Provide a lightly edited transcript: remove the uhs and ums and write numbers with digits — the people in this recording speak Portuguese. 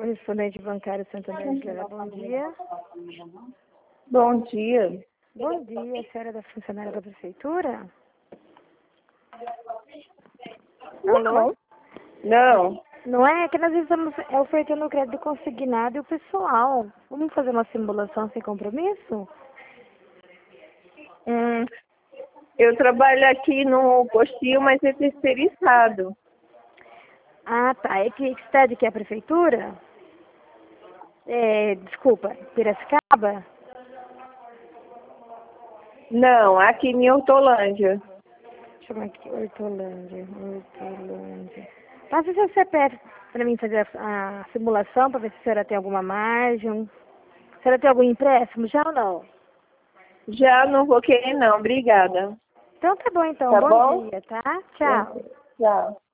correspondente bancário Santander de Lera, bom dia. Bom dia. Bom dia, a senhora é da funcionária da prefeitura? Alô? Não. Não é que nós estamos ofertando o crédito consignado e o pessoal. Vamos fazer uma simulação sem compromisso? Eu trabalho aqui no postinho, mas é terceirizado. Ah, tá. É que cidade que é a prefeitura? Desculpa, Piracicaba? Não, aqui em Hortolândia. Deixa eu ver aqui, Hortolândia. Passa seu CPF para mim fazer a simulação, para ver se a senhora tem alguma margem. A senhora tem algum empréstimo já ou não? Já não vou querer não, obrigada. Então tá bom, então. Tá Bom bom? dia, tá? Tchau. Tchau.